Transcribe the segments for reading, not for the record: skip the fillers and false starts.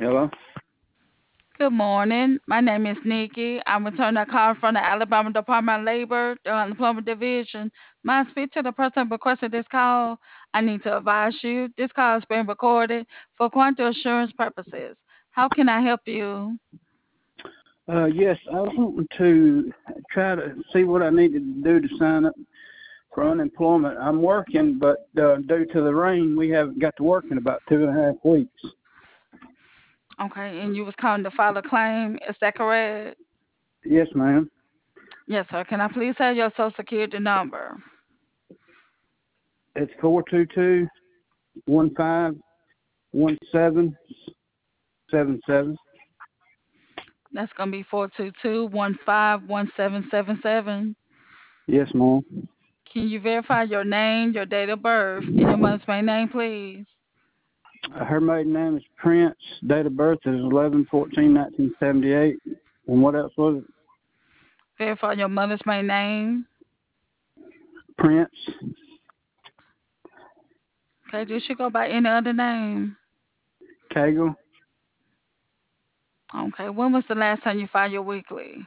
Hello? Good morning. My name is Nikki. I'm returning a call from the Alabama Department of Labor, the Unemployment Division. May I speak to the person requesting this call? I need to advise you this call is being recorded for quality assurance purposes. How can I help you? Yes, I was wanting to try to see what I needed to do to sign up for unemployment. I'm working, but due to the rain, we haven't got to work in about 2.5 weeks. Okay, and you was calling to file a claim. Is that correct? Yes, ma'am. Yes, sir. Can I please have your social security number? It's 422-151777. That's gonna be 422-151777. Yes, ma'am. Can you verify your name, your date of birth, and your mother's maiden name, please? Her maiden name is Prince. Date of birth is 11/14/1978. And what else was it? Verify your mother's maiden name. Prince. Okay, did she go by any other name? Cagle. Okay, when was the last time you filed your weekly?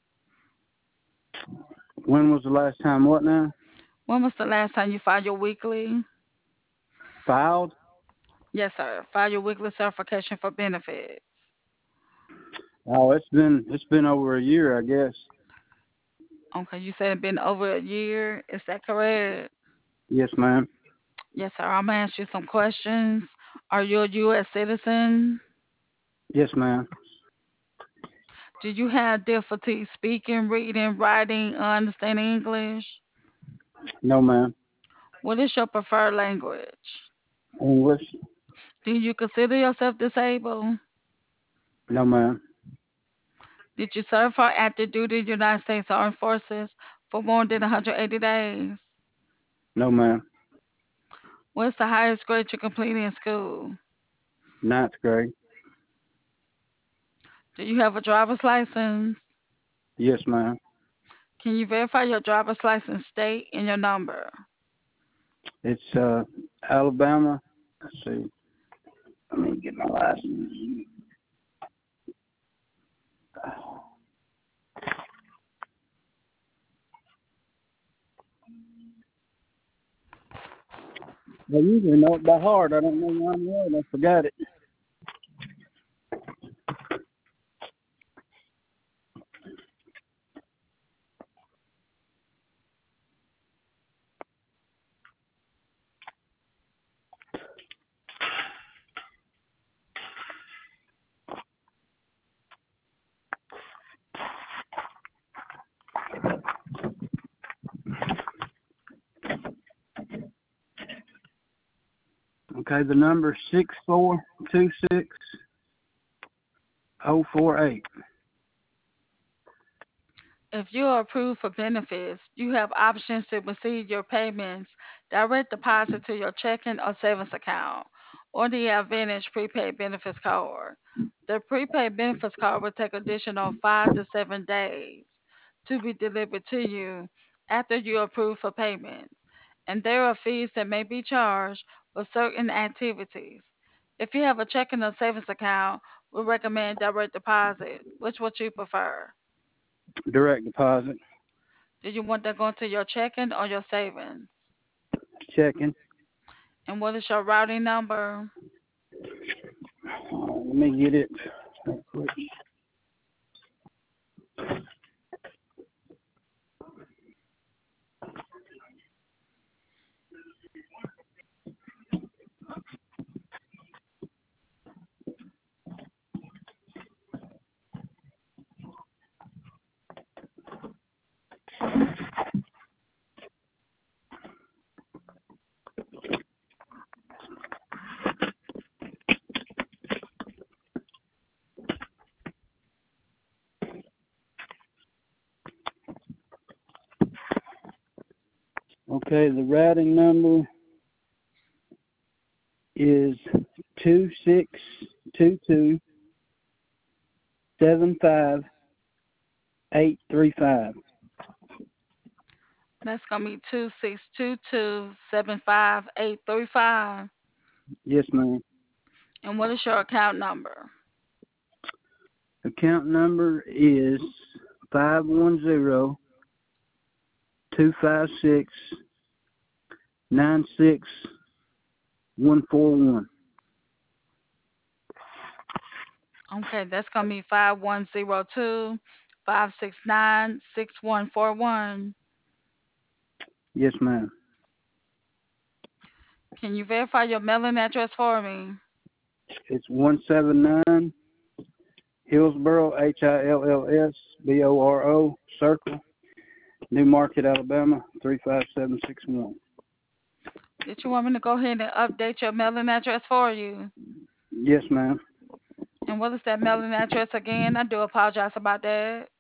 When was the last time what now? When was the last time you filed your weekly? Filed? Yes, sir. File your weekly certification for benefits. Oh, it's been over a year, I guess. Okay, you said it been over a year. Is that correct? Yes, ma'am. Yes, sir. I'm gonna ask you some questions. Are you a U.S. citizen? Yes, ma'am. Do you have difficulty speaking, reading, writing, understanding English? No, ma'am. What is your preferred language? English? Do you consider yourself disabled? No, ma'am. Did you serve for active duty United States Armed Forces for more than 180 days? No, ma'am. What's the highest grade you completed in school? Ninth grade? Do you have a driver's license? Yes, ma'am. Can you verify your driver's license state and your number? It's Alabama. Let's see. Let me get my license. I usually know it by heart. I don't know why in the world I forgot it. Okay, the number 6426048. If you are approved for benefits, you have options to receive your payments direct deposit to your checking or savings account or the Advantage prepaid benefits card. The prepaid benefits card will take additional 5 to 7 days to be delivered to you after you are approved for payment, and there are fees that may be charged for certain activities. If you have a checking or savings account, we recommend direct deposit. Which would you prefer? Direct deposit. Do you want that going to your checking or your savings? Checking. And what is your routing number? Let me get it real quick. Okay, the routing number is 262275 835. That's gonna be 262275 835. Yes, ma'am. And what is your account number? Account number is 510-256-96141. Okay, that's gonna be 5102-569-6141. Yes, ma'am. Can you verify your mailing address for me? It's 179 Hillsboro, Hillsboro Circle, New Market, Alabama, 35761. Did you want me to go ahead and update your mailing address for you? Yes, ma'am. And what is that mailing address again? I do apologize about that.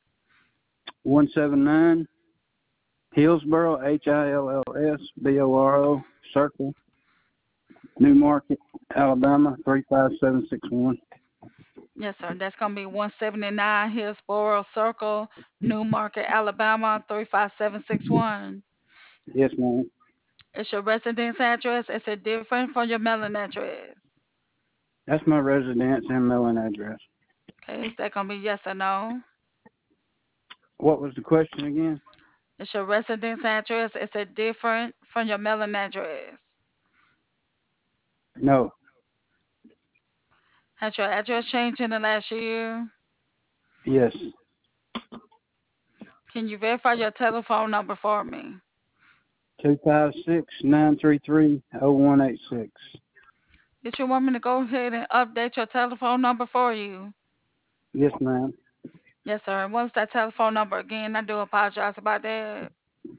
179 Hillsboro, Hillsboro Circle, New Market, Alabama, 35761. Yes, sir. That's gonna be 179 Hillsboro Circle, New Market, Alabama, 35761. Yes, ma'am. Is your residence address? Is it different from your mailing address? That's my residence and mailing address. Okay, is that gonna be yes or no? What was the question again? Is your residence address? Is it different from your mailing address? No. Has your address changed in the last year? Yes. Can you verify your telephone number for me? 256-933-0186. Did you want me to go ahead and update your telephone number for you? Yes, ma'am. Yes, sir. What's that telephone number again? I do apologize about that.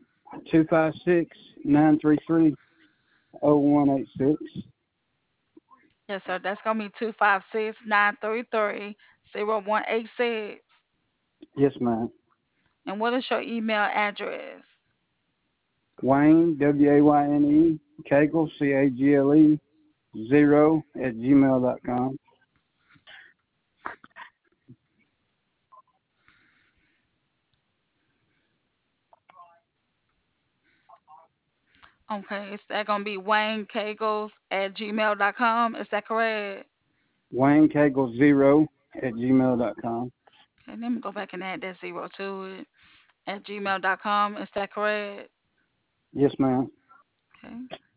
256-933-0186. Yes, sir. That's gonna be 256-933-0186. Yes, ma'am. And what is your email address? Wayne, Wayne, Cagle, Cagle, 0 @gmail.com. Okay, is that gonna be WayneKagels@gmail.com? Is that correct? Wayne Cagle, 0 @gmail.com. Okay, let me go back and add that zero to it. At gmail.com. Is that correct? Yes, ma'am. Okay.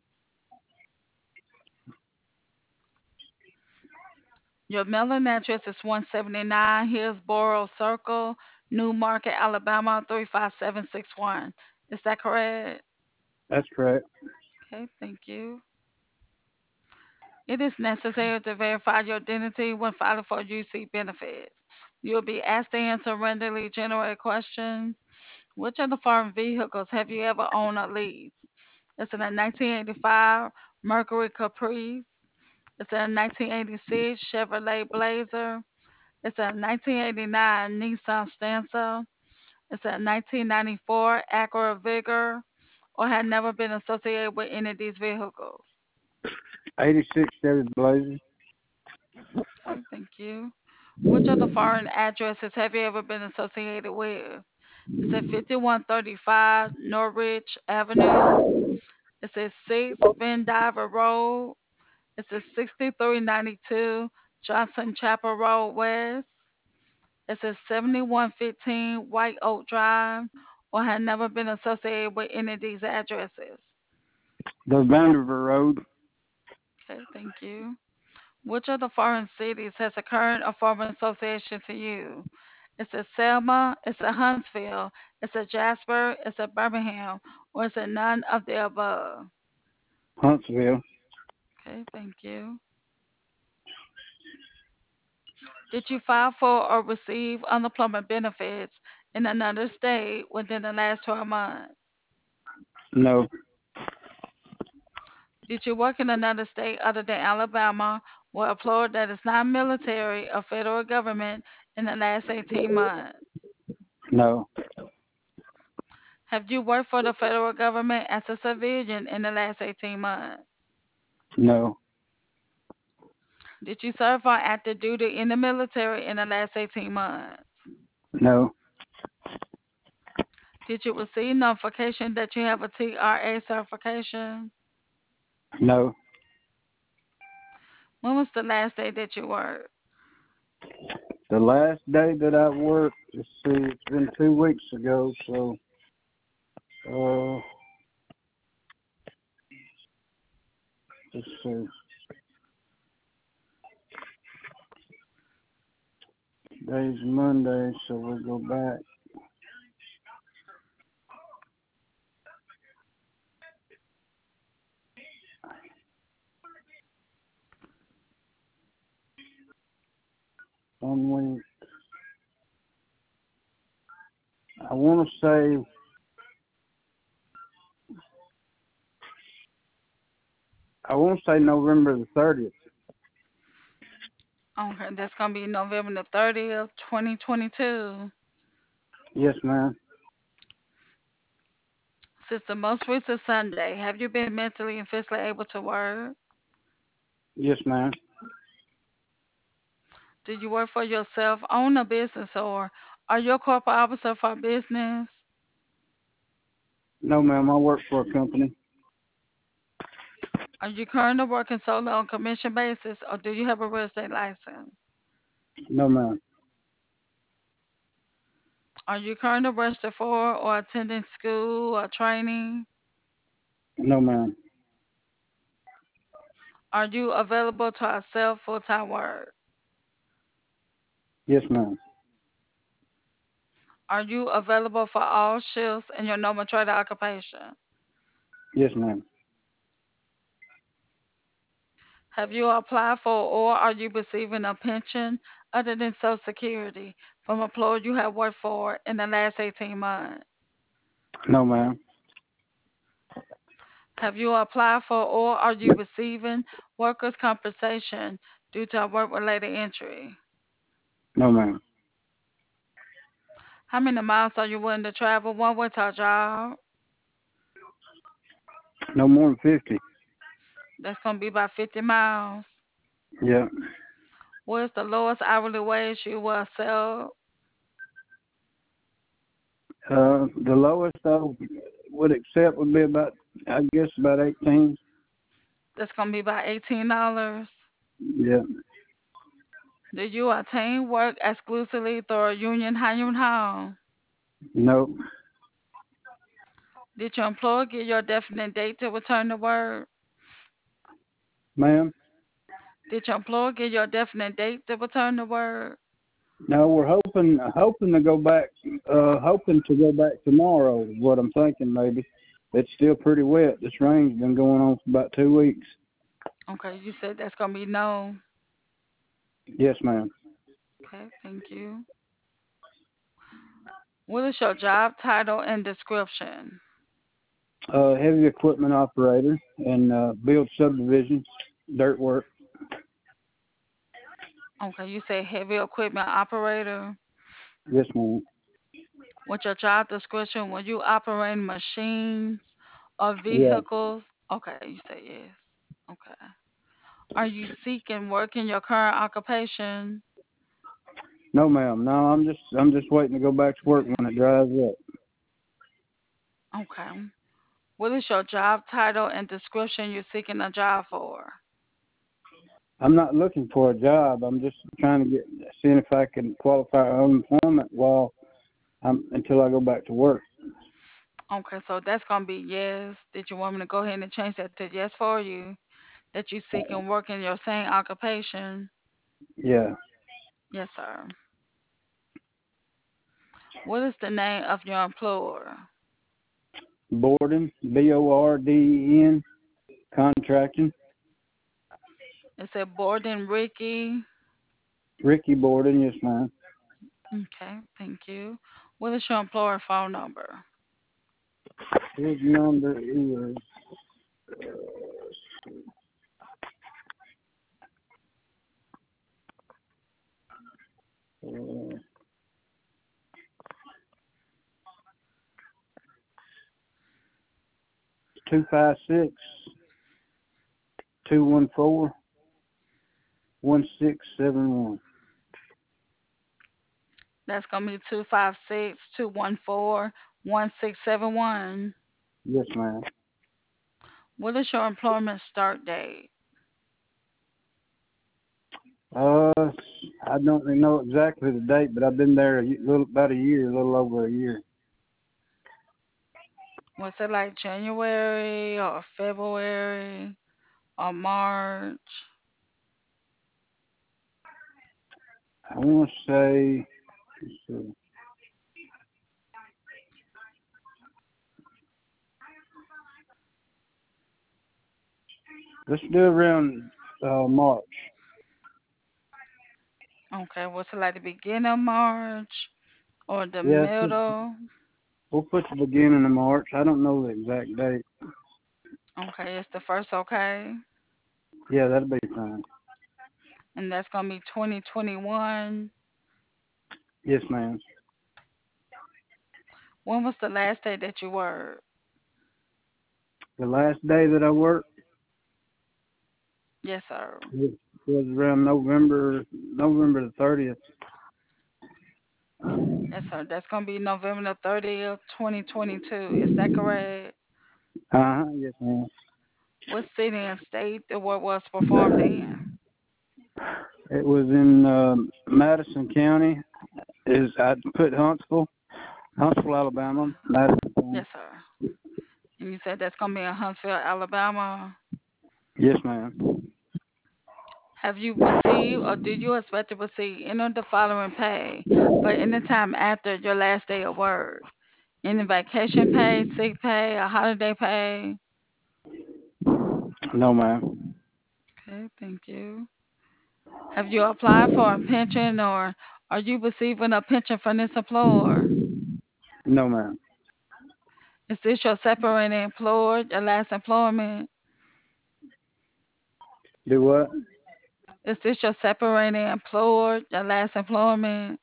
Your mailing address is 179 Hillsboro Circle, New Market, Alabama 35761. Is that correct? That's correct. Okay, thank you. It is necessary to verify your identity when filing for UC benefits. You'll be asked to answer randomly generated questions. Which of the following vehicles have you ever owned or leased? It's in a 1985 Mercury Caprice. It's a 1986 Chevrolet Blazer. It's a 1989 Nissan Stanza. It's a 1994 Acura Vigor, or had never been associated with any of these vehicles. 86 Chevy Blazer. Okay, thank you. Which of the foreign addresses have you ever been associated with? Is it 5135 Norwich Avenue? Is it 6 Vandiver Road? Is it 6392 Johnson Chapel Road West? Is it 7115 White Oak Drive? Or had never been associated with any of these addresses? The Vanderbilt Road. Okay, thank you. Which of the foreign cities has a current or former association to you? Is it Selma? Is it Huntsville? Is it Jasper? Is it Birmingham? Or is it none of the above? Huntsville. Okay, thank you. Did you file for or receive unemployment benefits in another state within the last 12 months? No. Did you work in another state other than Alabama or employer that is not military or federal government in the last 18 months? No. Have you worked for the federal government as a civilian in the last 18 months? No. Did you serve on active duty in the military in the last 18 months? No. Did you receive notification that you have a TRA certification? No. When was the last day that you worked? The last day that I worked, let's see, it's been 2 weeks ago, so uh, let's see. Today's Monday, so we'll go back. One week. I want to say November the 30th. Okay, that's gonna be November the 30th, 2022. Yes, ma'am. Since the most recent Sunday, have you been mentally and physically able to work? Yes, ma'am. Do you work for yourself, own a business, or are you a corporate officer for a business? No, ma'am. I work for a company. Are you currently working solely on commission basis, or do you have a real estate license? No, ma'am. Are you currently registered for or attending school or training? No, ma'am. Are you available to accept full-time work? Yes, ma'am. Are you available for all shifts in your normal trade occupation? Yes, ma'am. Have you applied for or are you receiving a pension other than Social Security from employer you have worked for in the last 18 months? No, ma'am. Have you applied for or are you receiving workers' compensation due to a work-related injury? No, ma'am. How many miles are you willing to travel one way to a job? No more than 50. That's going to be about 50 miles. Yeah. What is the lowest hourly wage you will accept? The lowest I would accept would be about, I guess, about 18. That's going to be about $18. Yeah. Do you attain work exclusively through a union hiring home? No, Did your employer give you a definite date to return to work? ma'am. Did your employer give you a definite date to return to work? No, we're hoping to go back. Hoping to go back tomorrow. Is what I'm thinking. Maybe it's still pretty wet. This rain's been going on for about 2 weeks. Okay, you said that's going to be no. Yes, ma'am. Okay, thank you. What is your job title and description? Heavy equipment operator and build subdivisions, dirt work. Okay, you say heavy equipment operator. Yes, ma'am. What's your job description? Were you operating machines or Yeah. vehicles? Okay, you say yes. Okay. Are you seeking work in your current occupation? No, ma'am. No, I'm just waiting to go back to work when it dries up. Okay. What is your job title and description you're seeking a job for? I'm not looking for a job. I'm just trying to seeing if I can qualify for unemployment while until I go back to work. Okay, so that's gonna be yes. Did you want me to go ahead and change that to yes for you? That you seeking work in your same occupation? Yeah. Yes, sir. What is the name of your employer? Borden, Borden, contracting. It said Borden Ricky. Ricky Borden, yes, ma'am. Okay, thank you. What is your employer phone number? His number is uh, 256 That's gonna be 256-214-1671. Yes, ma'am. What is your employment start date? Uh, I don't really know exactly the date, but I've been there about a year, a little over a year. Was it like January or February or March? I want to say, let's see, let's do around March. Okay, was it like the beginning of March or the Yeah, middle? we'll put the beginning of March. I don't know the exact date. Okay, it's the first, okay? Yeah, that'll be fine. And that's gonna be 2021. Yes, ma'am. When was the last day that you worked? The last day that I worked Yes, sir. was around November the 30th. Yes, sir. That's gonna be November the 30th, 2022. Is that correct? Yes, ma'am. What city and state the work was performed in? It was in Madison County. I put Huntsville, Alabama. Madison County. Yes, sir. And you said that's gonna be in Huntsville, Alabama. Yes, ma'am. Have you received or do you expect to receive any of the following pay for any time after your last day of work? Any vacation pay, sick pay, or holiday pay? No, ma'am. Okay, thank you. Have you applied for a pension or are you receiving a pension from this employer? No, ma'am. Is this your separating employer, your last employment? Do what? Is this your separating employer, your last employment?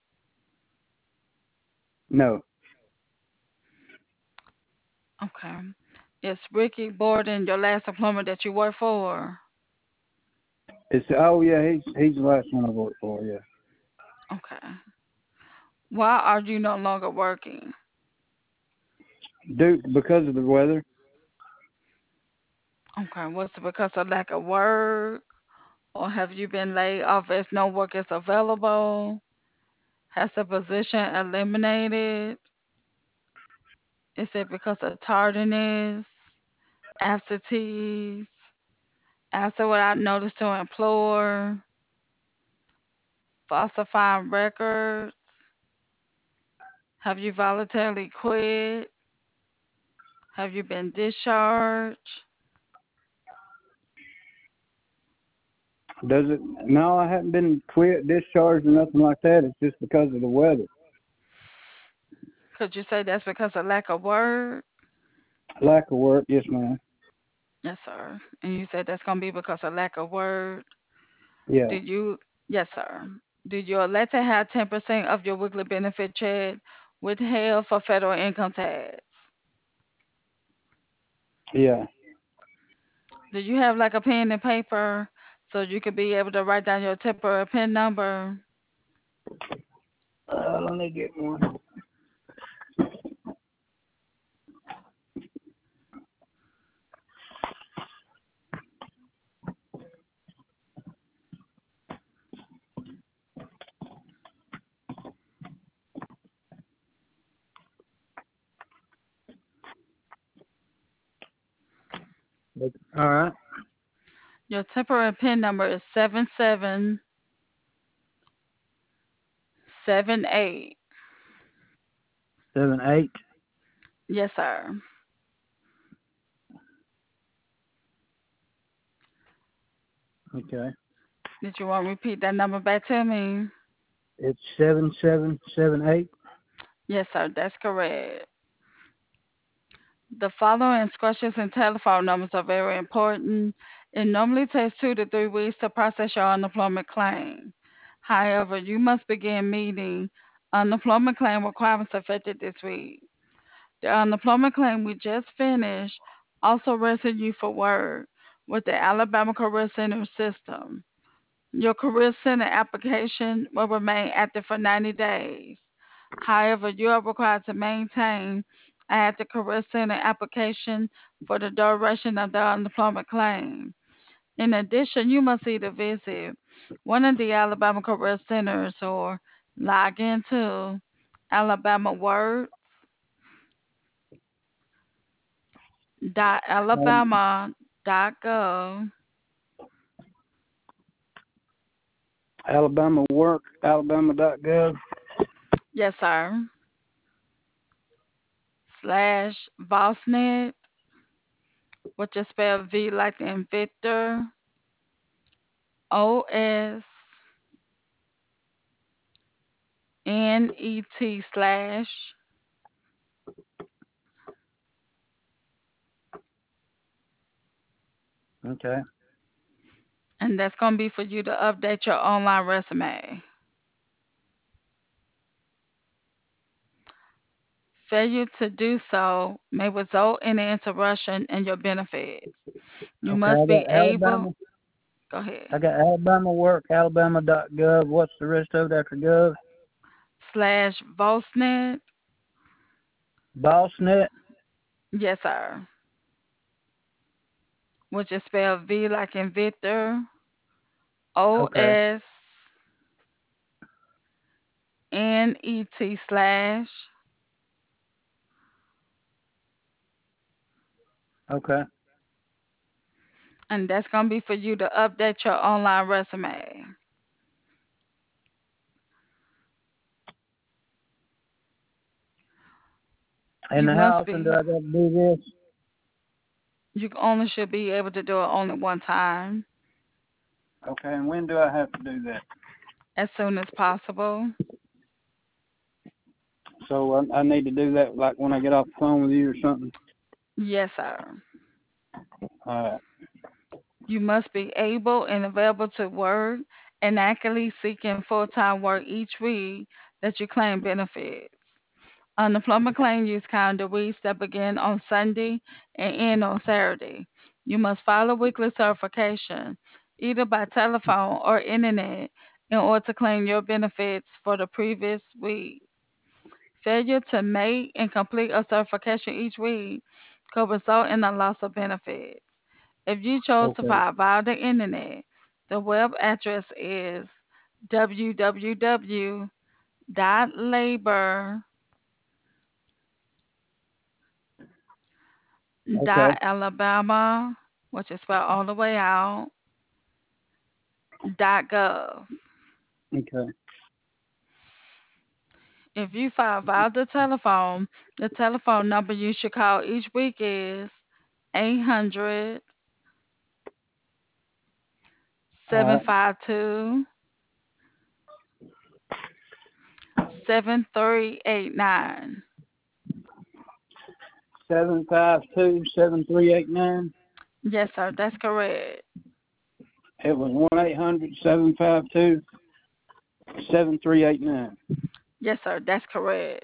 No. Okay. Is Ricky Borden your last employment that you work for? Yeah, he's the last one I worked for. Yeah. Okay. Why are you no longer working? Because of the weather. Okay. Was it because of lack of work? Or have you been laid off as no work is available? Has the position eliminated? Is it because of tardiness, absentees, absent without notice to employer, falsifying records? Have you voluntarily quit? Have you been discharged? Does it? No, I haven't been quit, discharged, or nothing like that. It's just because of the weather. Could you say that's because of lack of work? Lack of work. Yes, ma'am. Yes, sir. And you said that's gonna be because of lack of work. Yeah. Did you? Yes, sir. Did you elect to have 10% of your weekly benefit check withheld for federal income tax? Yeah. Do you have like a pen and paper so you could be able to write down your temporary PIN number? Let me get one. All right. Your temporary PIN number is 7778. 7-8. Yes, sir. Okay. Did you want to repeat that number back to me? It's 7778. Yes, sir. That's correct. The following instructions and telephone numbers are very important. It normally takes 2 to 3 weeks to process your unemployment claim. However, you must begin meeting unemployment claim requirements effective this week. The unemployment claim we just finished also registered you for work with the Alabama Career Center system. Your Career Center application will remain active for 90 days. However, you are required to maintain an active Career Center application for the duration of the unemployment claim. In addition, you must either visit One of the Alabama Career Centers or log into Um, alabamaworks.alabama.gov. Alabama Work, Alabama.gov. Yes, sir. Slash VOSNet, which is spelled V like in Victor, OSNET slash, Okay. and that's going to be for you to update your online resume. Failure to do so may result in an interruption in your benefits. You Okay. must be able, go ahead, I got Alabama Work, Alabama.gov. What's the rest of it after gov? slash VOSNet, BossNet. yes, sir, which is spelled V like in Victor, Okay. OSNET slash, Okay. and that's going to be for you to update your online resume. You And how must often do be, I got to do this? you only should be able to do it only one time, Okay. And when do I have to do that? as soon as possible. So I need to do that like when I get off the phone with you or something. Yes, sir. All right. You must be able and available to work and actively seeking full-time work each week that you claim benefits. Unemployment claim use calendar weeks that begin on Sunday and end on Saturday. You must follow weekly certification, either by telephone or internet, in order to claim your benefits for the previous week. Failure to make and complete a certification each week could result in a loss of benefits. If you chose to Okay. file via the internet, the web address is Okay. www.labor.alabama, which is spelled all the way out, .gov. Okay. If you file via the telephone number you should call each week is 800 All right. 752 7389. 752-7389. Yes, sir, that's correct. It was 1-800-752-7389. Yes, sir, that's correct.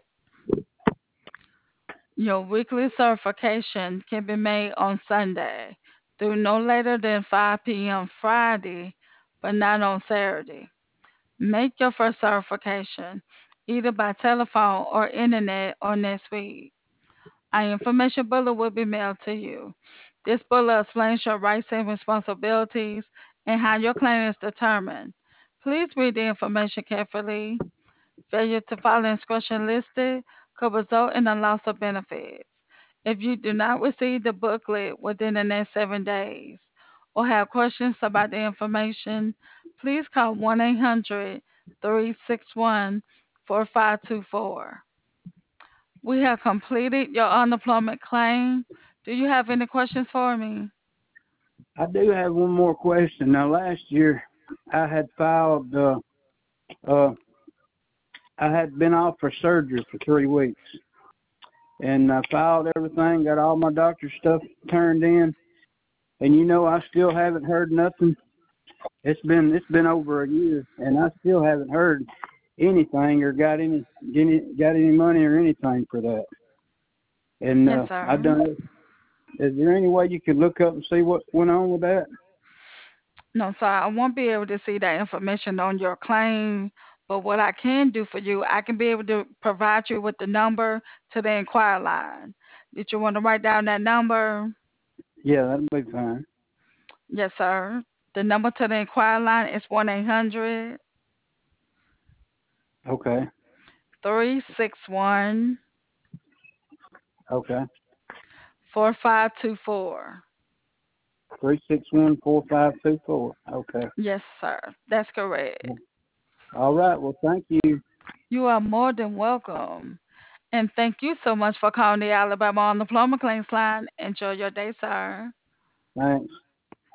Your weekly certification can be made on Sunday through no later than 5 p.m. Friday, but not on Saturday. Make your first certification either by telephone or internet or next week. An information bullet will be mailed to you. This bullet explains your rights and responsibilities and how your claim is determined. Please read the information carefully. Failure to follow instructions listed could result in a loss of benefits. If you do not receive the booklet within the next 7 days or have questions about the information, please call 1 800 361 4524. We have completed your unemployment claim. Do you have any questions for me? I do have one more question. Now, last year I had filed, uh, I had been off for surgery for 3 weeks, and I filed everything, got all my doctor stuff turned in, and I still haven't heard nothing. It's been over a year, and I still haven't heard anything or got any money or anything for that. And Yes, I sir. done it. Is there any way you could look up and see what went on with that? No, sir, I won't be able to see that information on your claim. But what I can do for you, I can be able to provide you with the number to the inquiry line. Did you want to write down that number? Yeah, that'll be fine. Yes, sir. The number to the inquiry line is 1-800 Okay. 361 Okay. 4524. 3614524. Okay. Yes, sir. That's correct. All right. Well, thank you. You are more than welcome. And thank you so much for calling the Alabama Unemployment Claims line. Enjoy your day, sir. Thanks.